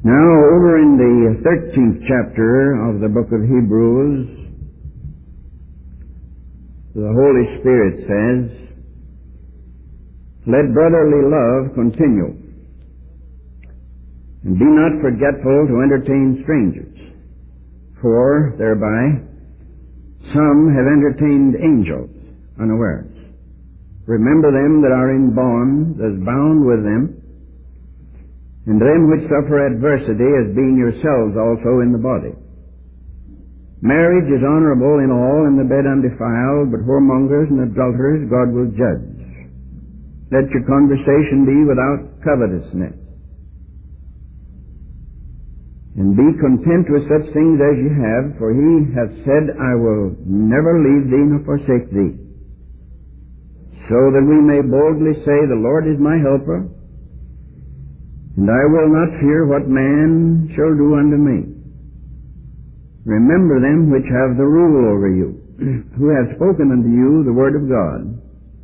Now, over in the 13th chapter of the book of Hebrews, the Holy Spirit says, "Let brotherly love continue, and be not forgetful to entertain strangers, for thereby some have entertained angels unawares. Remember them that are in bonds as bound with them, and them which suffer adversity as being yourselves also in the body. Marriage is honorable in all, and the bed undefiled, but whoremongers and adulterers God will judge. Let your conversation be without covetousness. And be content with such things as you have, for he hath said, I will never leave thee nor forsake thee. So that we may boldly say, the Lord is my helper, and I will not fear what man shall do unto me. Remember them which have the rule over you, who have spoken unto you the word of God,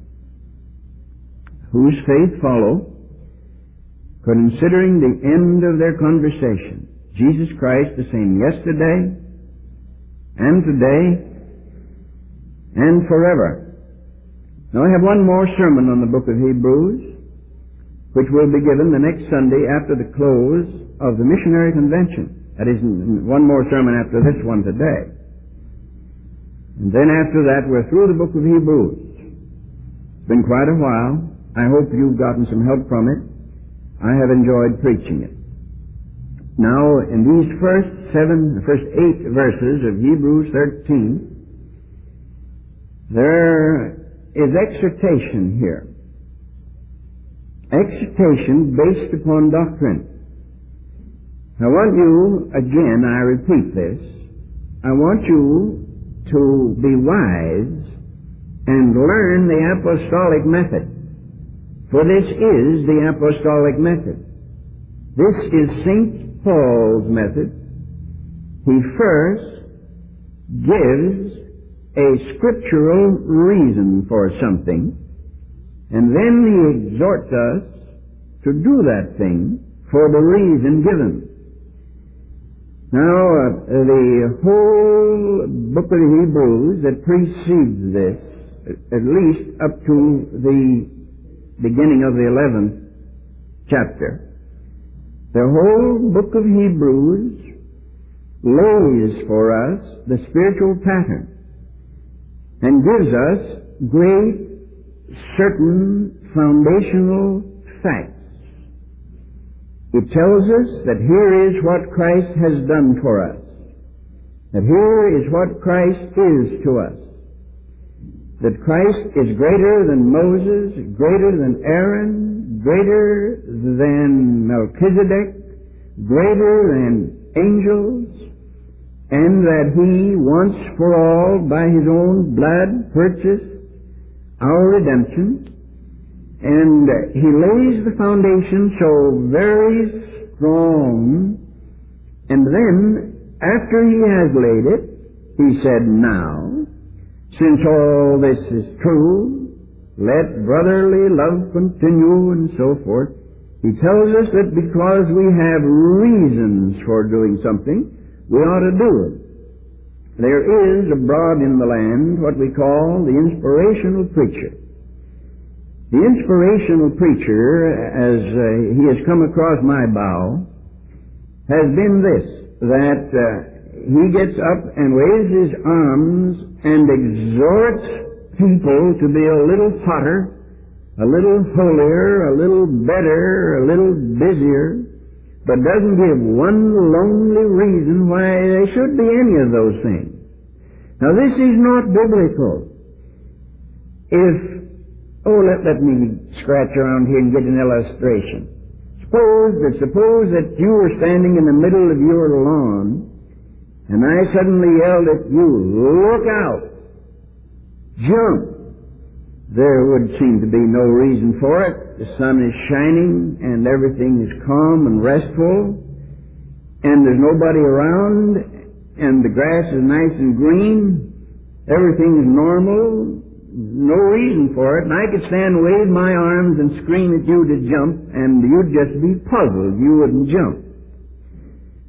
whose faith follow, considering the end of their conversation, Jesus Christ the same yesterday, and today, and forever." Now I have one more sermon on the book of Hebrews, which will be given the next Sunday after the close of the missionary convention. That is, one more sermon after this one today. And then after that, we're through the book of Hebrews. It's been quite a while. I hope you've gotten some help from it. I have enjoyed preaching it. Now, in these first 8 verses of Hebrews 13, there is exhortation here. Exhortation based upon doctrine. I want you, again, I repeat this, I want you to be wise and learn the apostolic method. For this is the apostolic method. This is St. Paul's method. He first gives a scriptural reason for something, and then he exhorts us to do that thing for the reason given. Now, the whole book of Hebrews that precedes this, at least up to the beginning of the 11th chapter, the whole book of Hebrews lays for us the spiritual pattern and gives us great certain foundational facts. It tells us that here is what Christ has done for us, that here is what Christ is to us, that Christ is greater than Moses, greater than Aaron, greater than Melchizedek, greater than angels, and that he once for all by his own blood purchased our redemption. And he lays the foundation so very strong, and then, after he has laid it, he said, now, since all this is true, let brotherly love continue, and so forth. He tells us that because we have reasons for doing something, we ought to do it. There is abroad in the land what we call the inspirational preacher. The inspirational preacher, as he has come across my bow, has been this, that he gets up and waves his arms and exhorts people to be a little hotter, a little holier, a little better, a little busier, but doesn't give one lonely reason why they should be any of those things. Now this is not biblical. Let me scratch around here and get an illustration. Suppose that you were standing in the middle of your lawn, and I suddenly yelled at you, look out! Jump! There would seem to be no reason for it. The sun is shining, and everything is calm and restful, and there's nobody around, and the grass is nice and green, everything is normal, no reason for it, and I could stand and wave my arms and scream at you to jump, and you'd just be puzzled. You wouldn't jump.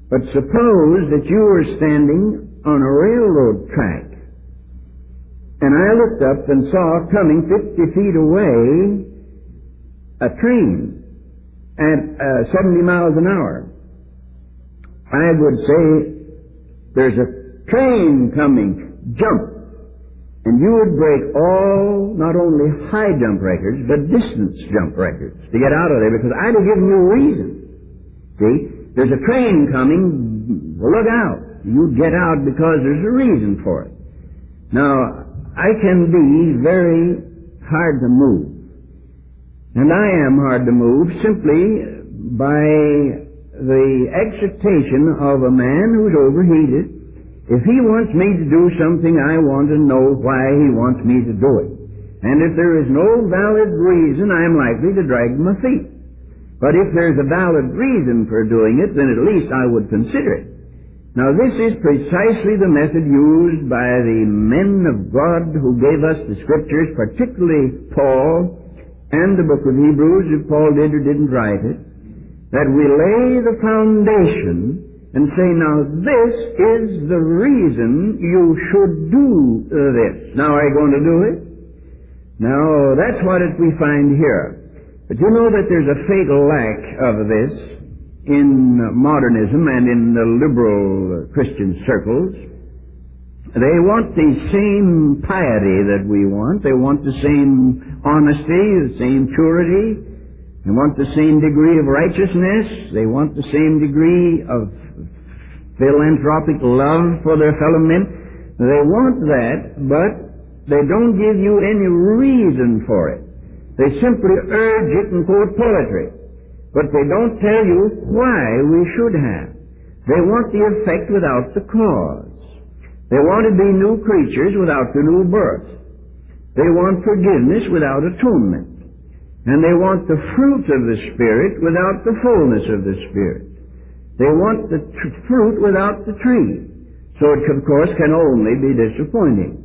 But suppose that you were standing on a railroad track, and I looked up and saw coming 50 feet away a train at 70 miles an hour. I would say, there's a train coming, jump. And you would break all, not only high jump records, but distance jump records to get out of there, because I'd have given you a reason. See? There's a train coming, look out. You get out because there's a reason for it. Now, I can be very hard to move. And I am hard to move simply by the excitation of a man who's overheated. If he wants me to do something, I want to know why he wants me to do it. And if there is no valid reason, I'm likely to drag my feet. But if there's a valid reason for doing it, then at least I would consider it. Now, this is precisely the method used by the men of God who gave us the Scriptures, particularly Paul and the book of Hebrews, if Paul did or didn't write it, that we lay the foundation and say, now, this is the reason you should do this. Now, are you going to do it? Now, that's what we find here. But you know that there's a fatal lack of this in modernism and in the liberal Christian circles. They want the same piety that we want. They want the same honesty, the same purity. They want the same degree of righteousness. They want the same degree of philanthropic love for their fellow men. They want that, but they don't give you any reason for it. They simply urge it and quote poetry. But they don't tell you why we should have. They want the effect without the cause. They want to be new creatures without the new birth. They want forgiveness without atonement. And they want the fruit of the Spirit without the fullness of the Spirit. They want the fruit without the tree. So it, of course, can only be disappointing.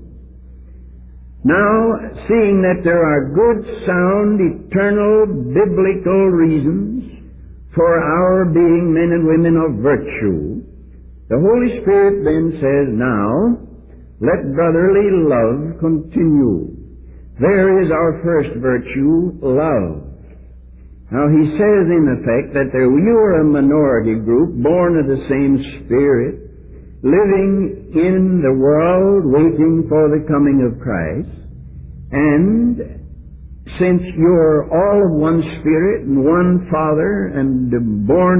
Now, seeing that there are good, sound, eternal, biblical reasons for our being men and women of virtue, the Holy Spirit then says, now, let brotherly love continue. There is our first virtue, love. Now, he says, in effect, that you are a minority group, born of the same Spirit, living in the world, waiting for the coming of Christ. And since you're all of one Spirit and one Father and born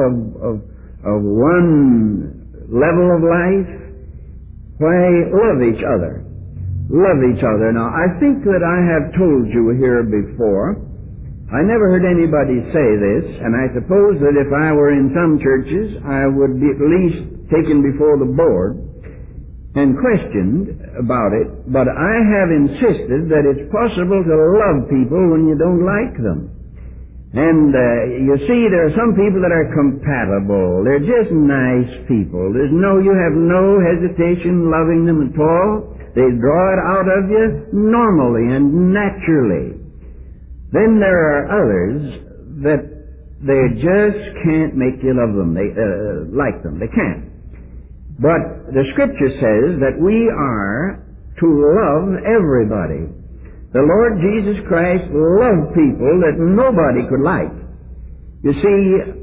of one level of life, why, love each other. Love each other. Now, I think that I have told you here before, I never heard anybody say this, and I suppose that if I were in some churches, I would be at least taken before the board and questioned about it, but I have insisted that it's possible to love people when you don't like them. And you see, there are some people that are compatible. They're just nice people. You have no hesitation loving them at all. They draw it out of you normally and naturally. Then there are others that they just can't make you love them. They like them. They can't. But the Scripture says that we are to love everybody. The Lord Jesus Christ loved people that nobody could like. You see,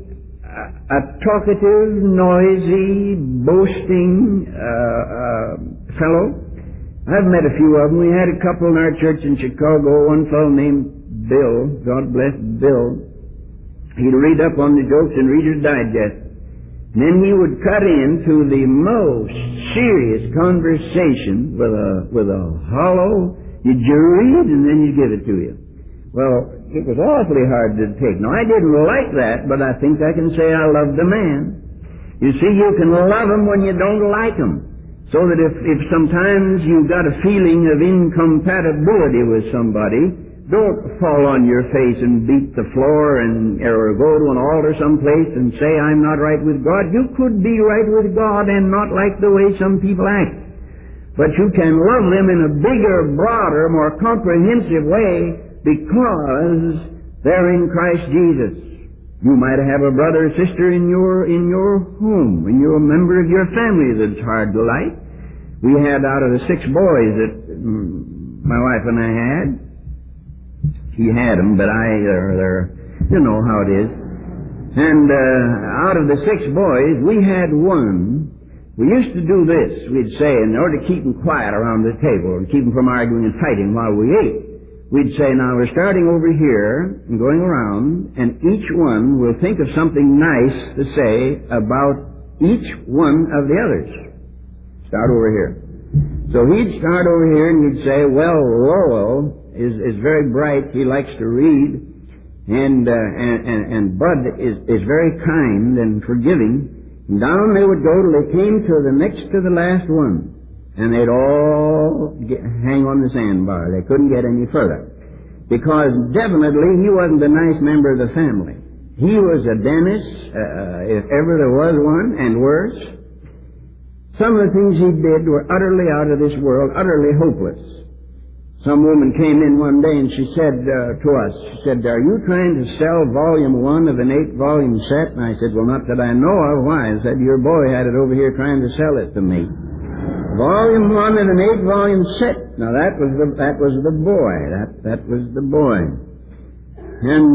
a talkative, noisy, boasting fellow, I've met a few of them. We had a couple in our church in Chicago, one fellow named Bill, God bless Bill. He'd read up on the jokes in Reader's Digest. And then he would cut into the most serious conversation with a hollow, you'd read and then you'd give it to you. Well, it was awfully hard to take. Now, I didn't like that, but I think I can say I loved the man. You see, you can love him when you don't like him. So that if sometimes you've got a feeling of incompatibility with somebody, don't fall on your face and beat the floor or go to an altar someplace and say, I'm not right with God. You could be right with God and not like the way some people act. But you can love them in a bigger, broader, more comprehensive way because they're in Christ Jesus. You might have a brother or sister in your home, in your member of your family that's hard to like. We had out of the 6 boys that my wife and I had, she had them, but you know how it is. And out of the 6 boys, we had one. We used to do this. We'd say, in order to keep them quiet around the table and keep them from arguing and fighting while we ate, we'd say, now we're starting over here and going around, and each one will think of something nice to say about each one of the others. Start over here. So he'd start over here and he'd say, well, Lowell is very bright. He likes to read. And Bud is very kind and forgiving. And down they would go till they came to the next to the last one. And they'd all hang on the sandbar. They couldn't get any further. Because definitely he wasn't a nice member of the family. He was a Dennis, if ever there was one, and worse. Some of the things he did were utterly out of this world, utterly hopeless. Some woman came in one day and she said to us, she said, are you trying to sell volume 1 of an 8-volume set? And I said, well, not that I know of. Why? I said, your boy had it over here trying to sell it to me. Volume 1 of an 8-volume set. Now that was the boy. That was the boy. And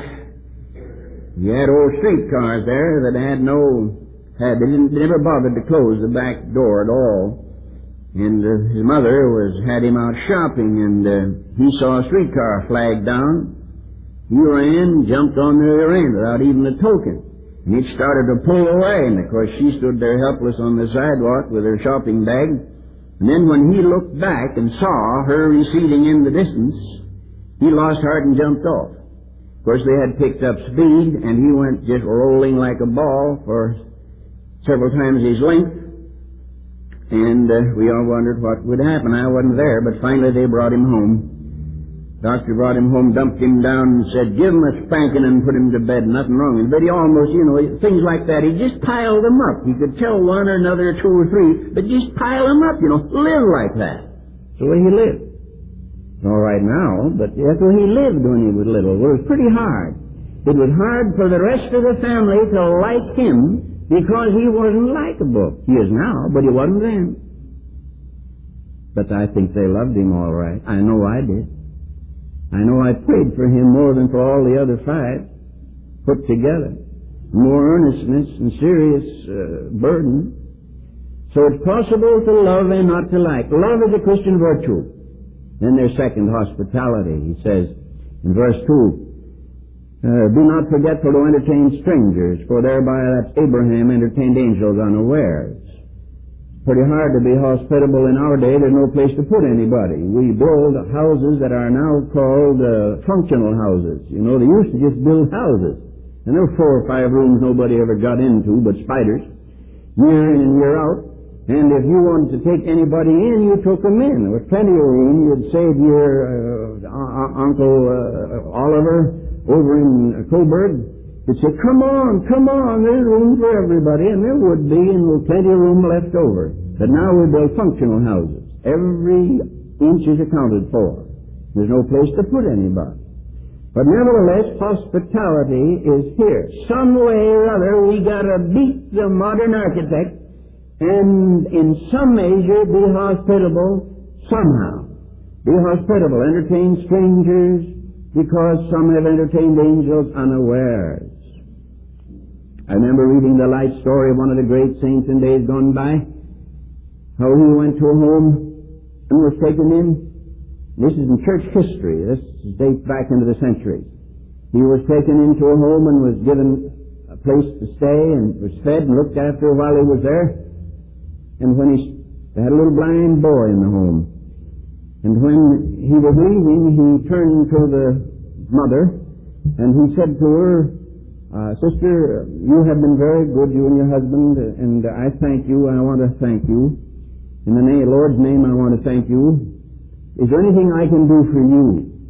you had old streetcars there that they never bothered to close the back door at all. And his mother had him out shopping, and he saw a streetcar flag down. He ran, jumped on the other end without even a token. And he started to pull away, and of course she stood there helpless on the sidewalk with her shopping bag. And then when he looked back and saw her receding in the distance, he lost heart and jumped off. Of course they had picked up speed, and he went just rolling like a ball for several times his length. And we all wondered what would happen. I wasn't there, but finally they brought him home. Doctor brought him home, dumped him down, and said, give him a spanking and put him to bed. Nothing wrong. But he almost, things like that, he just piled them up. He could tell one or another, 2 or 3, but just pile them up, live like that. That's the way he lived. All right now, but that's the way he lived when he was little. Well, it was pretty hard. It was hard for the rest of the family to like him, because he wasn't likable. He is now, but he wasn't then. But I think they loved him all right. I know I did. I know I prayed for him more than for all the other 5 put together. More earnestness and serious burden. So it's possible to love and not to like. Love is a Christian virtue. Then there's second, hospitality. He says in verse 2, be not forgetful to entertain strangers, for thereby that Abraham entertained angels unawares. Pretty hard to be hospitable in our day. There's no place to put anybody. We build houses that are now called functional houses. They used to just build houses. And there were 4 or 5 rooms nobody ever got into but spiders, year in and year out. And if you wanted to take anybody in, you took them in. There was plenty of room. You'd say to your Uncle Oliver over in Coburg, you'd say, come on, there's room for everybody, and there would be, and with plenty of room left over. But now we build functional houses. Every inch is accounted for. There's no place to put anybody. But nevertheless, hospitality is here. Some way or other, we gotta beat the modern architect, and in some measure be hospitable somehow. Be hospitable, entertain strangers, because some have entertained angels unawares. I remember reading the life story of one of the great saints in days gone by, how he went to a home and was taken in. This is in church history. This dates back into the centuries. He was taken into a home and was given a place to stay and was fed and looked after while he was there. And when they had a little blind boy in the home. And when he was leaving, he turned to the mother, and he said to her, Sister, you have been very good, you and your husband, and I thank you, I want to thank you. In the Lord's name, I want to thank you. Is there anything I can do for you?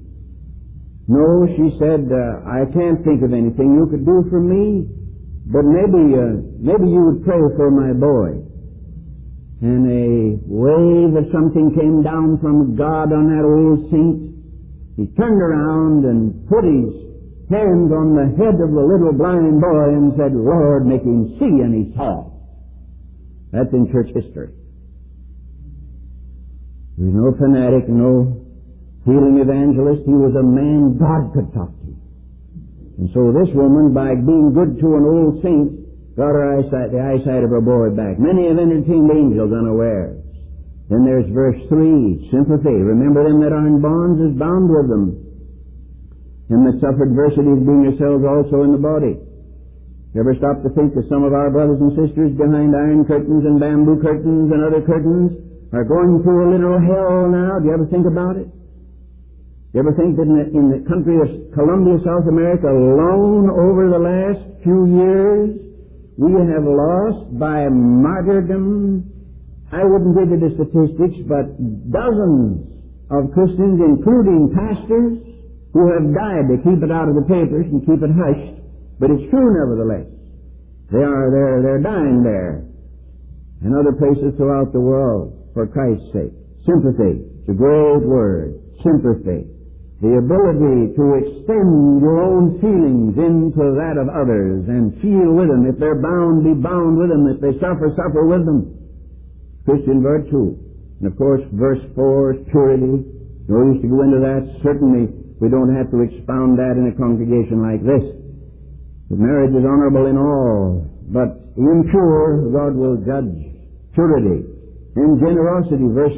No, she said, I can't think of anything you could do for me, but maybe you would pray for my boy. And a wave of something came down from God on that old saint. He turned around and put his hands on the head of the little blind boy and said, Lord, make him see, and he saw. That's in church history. He was no fanatic, no healing evangelist. He was a man God could talk to. And so this woman, by being good to an old saint, got her eyesight, the eyesight of her boy back. Many have entertained angels unawares. Then there's verse 3, sympathy. Remember them that are in bonds is bound with them. Them that suffer adversities being yourselves also in the body. You ever stop to think that some of our brothers and sisters behind iron curtains and bamboo curtains and other curtains are going through a literal hell now? Do you ever think about it? Do you ever think that in the country of Colombia, South America, alone over the last few years, we have lost by martyrdom, I wouldn't give you the statistics, but dozens of Christians, including pastors, who have died. They keep it out of the papers and keep it hushed, but it's true nevertheless. They're dying there. And other places throughout the world, for Christ's sake. Sympathy. It's a great word. Sympathy. The ability to extend your own feelings into that of others and feel with them. If they're bound, be bound with them. If they suffer, suffer with them. Christian virtue. And of course, verse 4 is purity. No use to go into that. Certainly, we don't have to expound that in a congregation like this. The marriage is honorable in all, but impure God will judge. Purity. And generosity, verse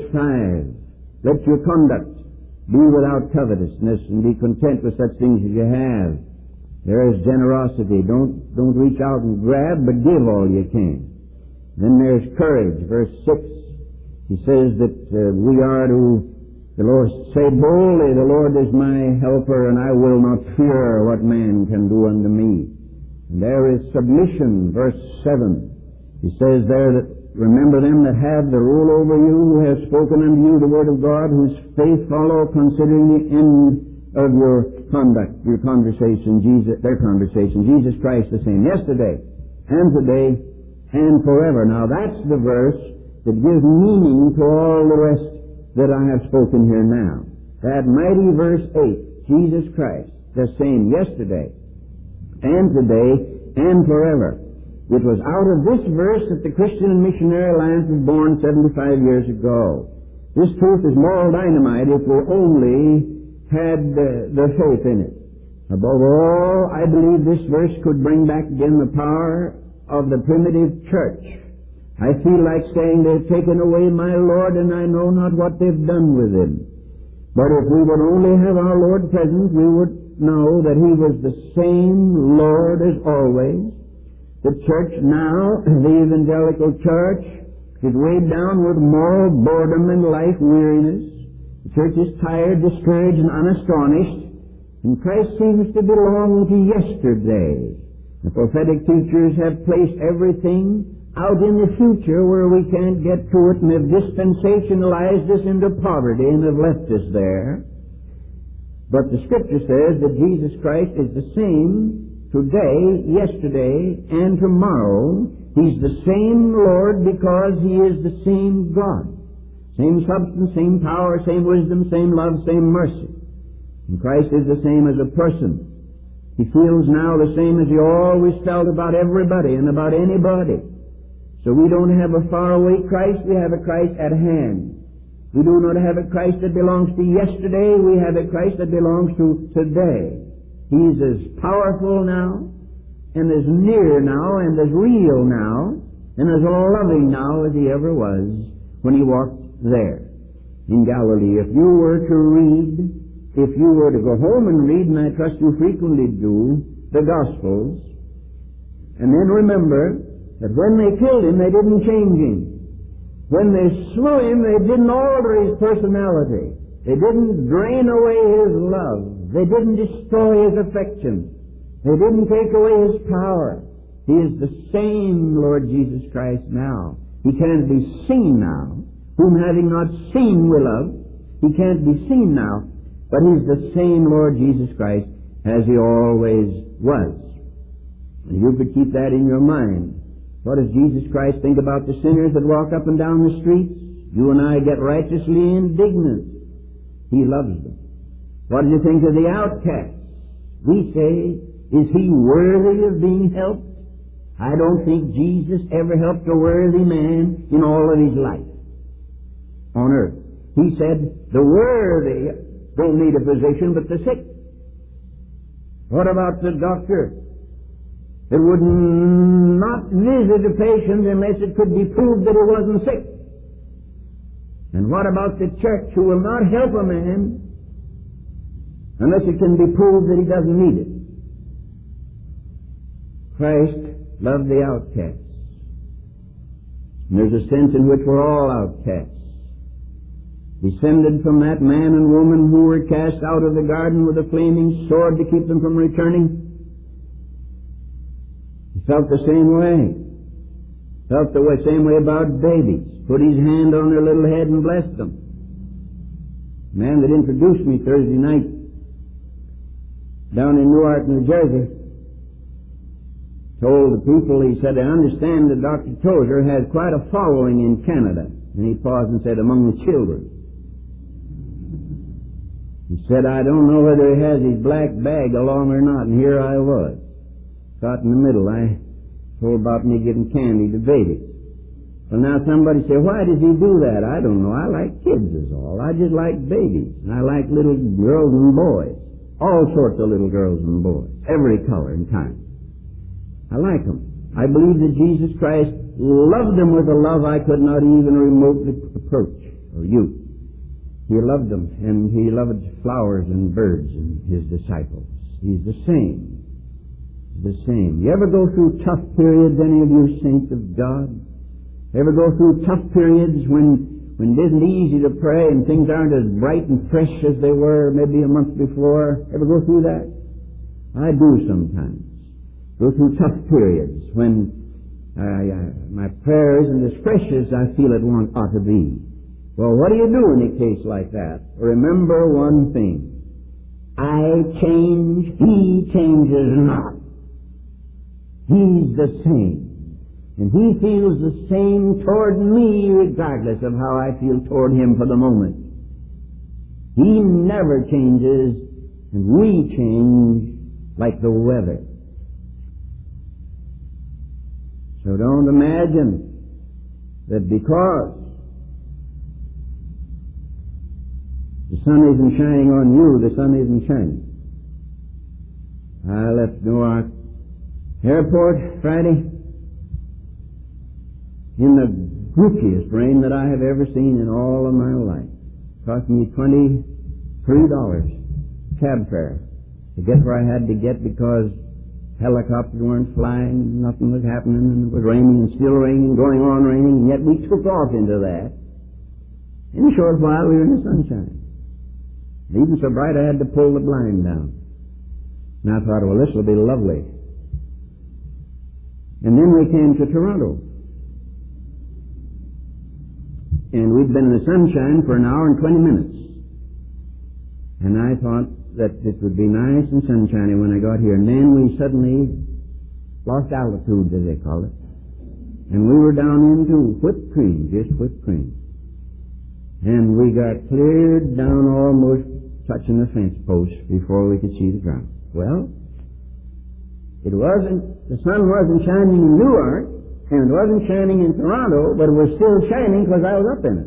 5. Let your conduct be without covetousness, and be content with such things as you have. There is generosity. Don't reach out and grab, but give all you can. Then there's courage, verse 6. He says that we are to, the Lord say boldly, the Lord is my helper, and I will not fear what man can do unto me. And there is submission, verse 7. He says there that remember them that have the rule over you, who have spoken unto you the word of God, whose faith follow, considering the end of your conduct, your conversation, their conversation. Jesus Christ the same, yesterday and today and forever. Now that's the verse that gives meaning to all the rest that I have spoken here now. That mighty verse 8, Jesus Christ the same yesterday and today and forever. It was out of this verse that the Christian and Missionary Alliance was born 75 years ago. This truth is moral dynamite if we only had the faith in it. Above all, I believe this verse could bring back again the power of the primitive church. I feel like saying, they've taken away my Lord, and I know not what they've done with him. But if we would only have our Lord present, we would know that he was the same Lord as always. The church now, the evangelical church, is weighed down with moral boredom and life weariness. The church is tired, discouraged, and unastonished. And Christ seems to belong to yesterday. The prophetic teachers have placed everything out in the future where we can't get to it, and have dispensationalized us into poverty and have left us there. But the Scripture says that Jesus Christ is the same today, yesterday, and tomorrow. He's the same Lord because He is the same God. Same substance, same power, same wisdom, same love, same mercy. And Christ is the same as a person. He feels now the same as He always felt about everybody and about anybody. So we don't have a faraway Christ, we have a Christ at hand. We do not have a Christ that belongs to yesterday, we have a Christ that belongs to today. He's as powerful now, and as near now, and as real now, and as loving now as He ever was when He walked there in Galilee. If you were to go home and read, and I trust you frequently do, the Gospels, and then remember that when they killed Him, they didn't change Him. When they slew Him, they didn't alter His personality. They didn't drain away His love. They didn't destroy His affection. They didn't take away His power. He is the same Lord Jesus Christ now. He can't be seen now. Whom having not seen we love. He can't be seen now. But He's the same Lord Jesus Christ as He always was. And you could keep that in your mind. What does Jesus Christ think about the sinners that walk up and down the streets? You and I get righteously indignant. He loves them. What do you think of the outcasts? We say, is he worthy of being helped? I don't think Jesus ever helped a worthy man in all of his life on earth. He said, the worthy don't need a physician, but the sick. What about the doctor that would not visit a patient unless it could be proved that he wasn't sick? And what about the church who will not help a man unless it can be proved that he doesn't need it? Christ loved the outcasts. And there's a sense in which we're all outcasts. Descended from that man and woman who were cast out of the garden with a flaming sword to keep them from returning. He felt the same way. Felt the same way about babies. Put his hand on their little head and blessed them. The man that introduced me Thursday night down in Newark, New Jersey, told the people, he said, I understand that Dr. Tozer has quite a following in Canada. And he paused and said, among the children. He said, I don't know whether he has his black bag along or not. And here I was, caught in the middle. I told about me giving candy to babies. Well, now somebody say, why does he do that? I don't know. I like kids is all. I just like babies. And I like little girls and boys. All sorts of little girls and boys. Every color and kind. I like them. I believe that Jesus Christ loved them with a love I could not even remotely approach or use. He loved them, and he loved flowers and birds and his disciples. He's the same. The same. You ever go through tough periods, any of you saints of God? Ever go through tough periods when it isn't easy to pray and things aren't as bright and fresh as they were maybe a month before? Ever go through that? I do sometimes. Go through tough periods when my prayer isn't as fresh as I feel it ought to be. Well, what do you do in a case like that? Remember one thing. I change, he changes not. He's the same. And he feels the same toward me regardless of how I feel toward him for the moment. He never changes, and we change like the weather. So don't imagine that because the sun isn't shining on you, the sun isn't shining. I left Newark Airport Friday in the goofiest rain that I have ever seen in all of my life. Cost me $23 cab fare to get where I had to get because helicopters weren't flying, nothing was happening, and it was raining and still raining, going on raining, and yet we took off into that. In a short while we were in the sunshine. Even so bright I had to pull the blind down. And I thought, well, this will be lovely. And then we came to Toronto. And we'd been in the sunshine for an hour and 20 minutes. And I thought that it would be nice and sunshiny when I got here. And then we suddenly lost altitude, as they call it. And we were down into whipped cream, just whipped cream. And we got cleared down almost touching the fence post before we could see the ground. Well, the sun wasn't shining in Newark, and it wasn't shining in Toronto, but it was still shining because I was up in it.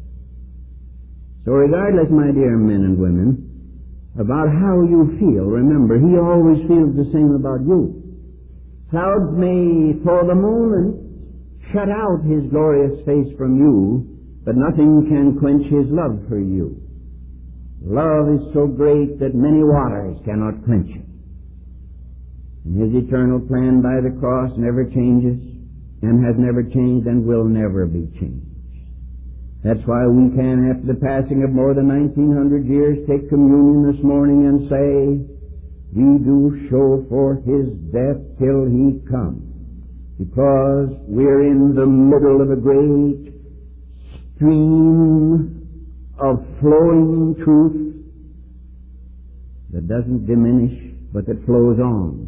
So regardless, my dear men and women, about how you feel, remember, he always feels the same about you. Clouds may, for the moment, shut out his glorious face from you, but nothing can quench his love for you. Love is so great that many waters cannot quench it. And his eternal plan by the cross never changes, and has never changed, and will never be changed. That's why we can, after the passing of more than 1900 years, take communion this morning and say, we do show forth his death till he comes, because we're in the middle of a great stream of flowing truth that doesn't diminish, but that flows on.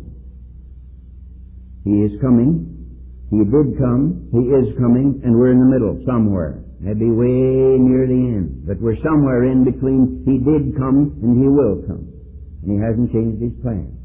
He is coming. He did come. He is coming. And we're in the middle somewhere. Maybe way near the end. But we're somewhere in between he did come and he will come. and He hasn't changed His plans.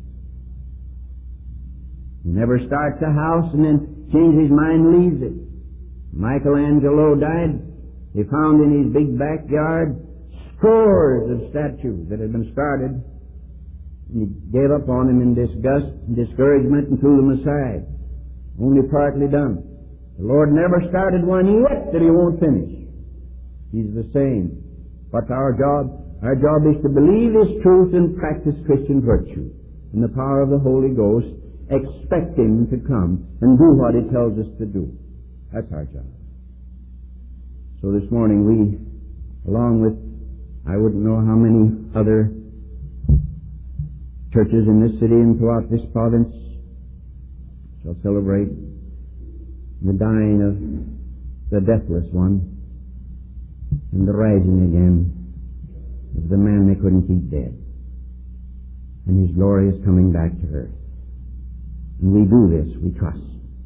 He never starts a house and then changes His mind and leaves it. Michelangelo died. They found in his big backyard scores of statues that had been started. And he gave up on them in disgust and discouragement and threw them aside. Only partly done. The Lord never started one yet that He won't finish. He's the same. What's our job? Our job is to believe His truth and practice Christian virtue in the power of the Holy Ghost. Expect Him to come and do what He tells us to do. That's our job. So this morning we, along with, I wouldn't know how many other churches in this city and throughout this province, shall celebrate the dying of the deathless one and the rising again of the man they couldn't keep dead. And His glory is coming back to earth. And we do this, we trust,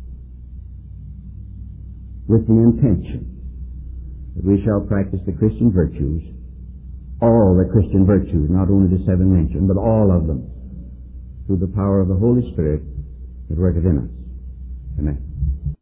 with the intention that we shall practice the Christian virtues, all the Christian virtues, not only the 7 mentioned, but all of them, through the power of the Holy Spirit that worketh in us. Amen.